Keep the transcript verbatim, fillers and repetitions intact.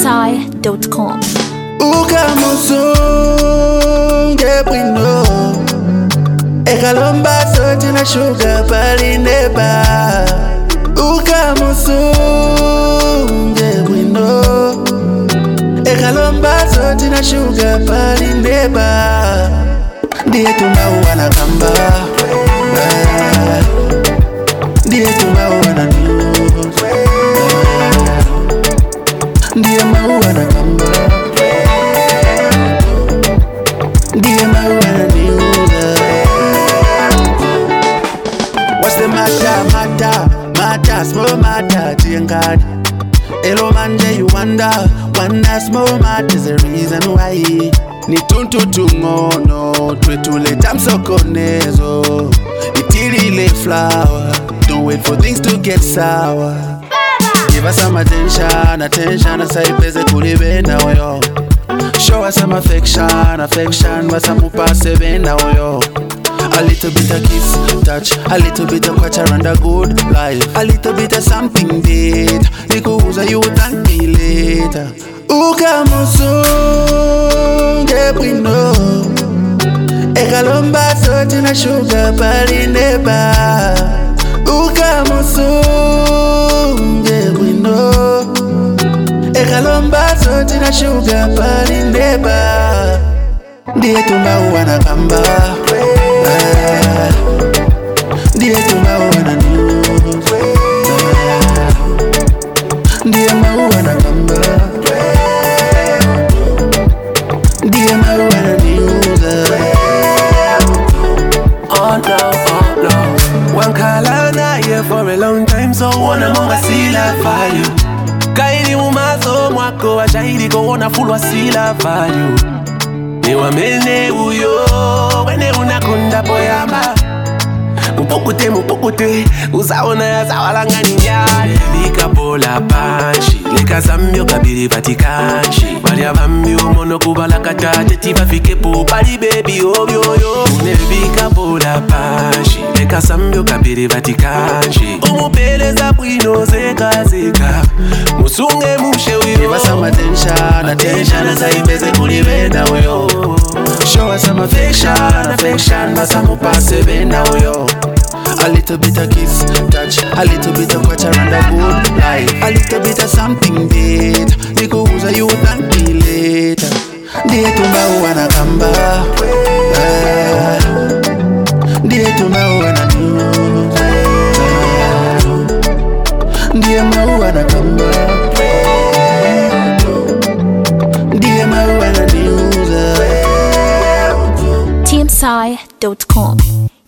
Psy dot com. Ukamusunge bwino Ekalomba sote na sugar pali neba Ukamusunge bwino Ekalomba sote na sugar pali neba Ndiye tumawana kamba Ndiye tumawana news Ndiye mawana kamba Ndiye mawana news. What's the matter, matter, matter, small matter, tiengad. Hello manje you wonder, wonder small matter is the reason why. Ni tuntu tungono, twetule tamsokonezo. Itilile flower, don't wait for things to get sour. Give us some attention, attention, asaipeze kulibenda oyo. Show us some affection, affection, wasamupase benda oyo. A little bit of kiss, touch, a little bit of catch around a good life. A little bit of something dead, nikuuza you thank me later. Ukamusunge bwino Ekalomba sote na sugar pali neba Ukamusunge bwino Ekalomba sote na sugar pali neba Ndiye tumawana kamba Ndiye tumawana news Ndiye mawana kamba Ndiye mawana news. Oh no, oh no. One color na here for a long time, so wanna munga sila value. Kaini umazo mwako wa shahidi kuona full wa sila value. Ni wamene uyo, wene unakonda boyama. Mupukute, mupukute, usaona ya zawalanga ninyari. Lika bola panshi, lika zambio kabiri vatikanshi. Maria vambio mono kubala katate, tiba fike po pali baby oh yo yo. Lika bola panshi, lika zambio kabiri vatikanshi. Umupeleza bwino zeka zeka, musunge mushe uyo. Give us some attention, attention, asaipeze kulibenda uyo. Show us some affection, affection, basamupase benda uyo. A little bit of kiss, touch, a little bit of catch around a good life. A little bit of something dead, nikuuza you thank me later. Ndiye tumawana kamba Ndiye tumawana news Ndiye mawana kamba Ndiye mawana news. Team Psy dot com.